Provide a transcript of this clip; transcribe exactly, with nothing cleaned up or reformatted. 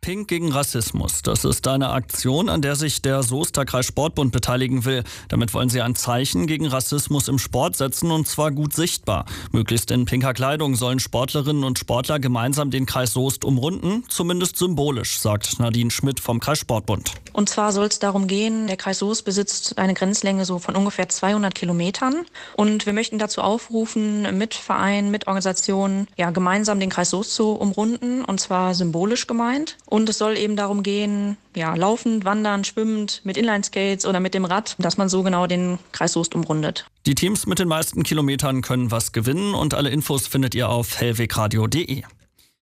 Pink gegen Rassismus. Das ist eine Aktion, an der sich der Soester Kreissportbund beteiligen will. Damit wollen sie ein Zeichen gegen Rassismus im Sport setzen, und zwar gut sichtbar. Möglichst in pinker Kleidung sollen Sportlerinnen und Sportler gemeinsam den Kreis Soest umrunden, zumindest symbolisch, sagt Nadine Schmidt vom Kreissportbund. Und zwar soll es darum gehen, der Kreis Soest besitzt eine Grenzlänge so von ungefähr zweihundert Kilometern. Und wir möchten dazu aufrufen, mit Vereinen, mit Organisationen, ja, gemeinsam den Kreis Soest zu umrunden, und zwar symbolisch gemeint. Und es soll eben darum gehen, ja, laufend, wandern, schwimmend, mit Inlineskates oder mit dem Rad, dass man so genau den Kreis Soest umrundet. Die Teams mit den meisten Kilometern können was gewinnen, und alle Infos findet ihr auf hellwegradio punkt de.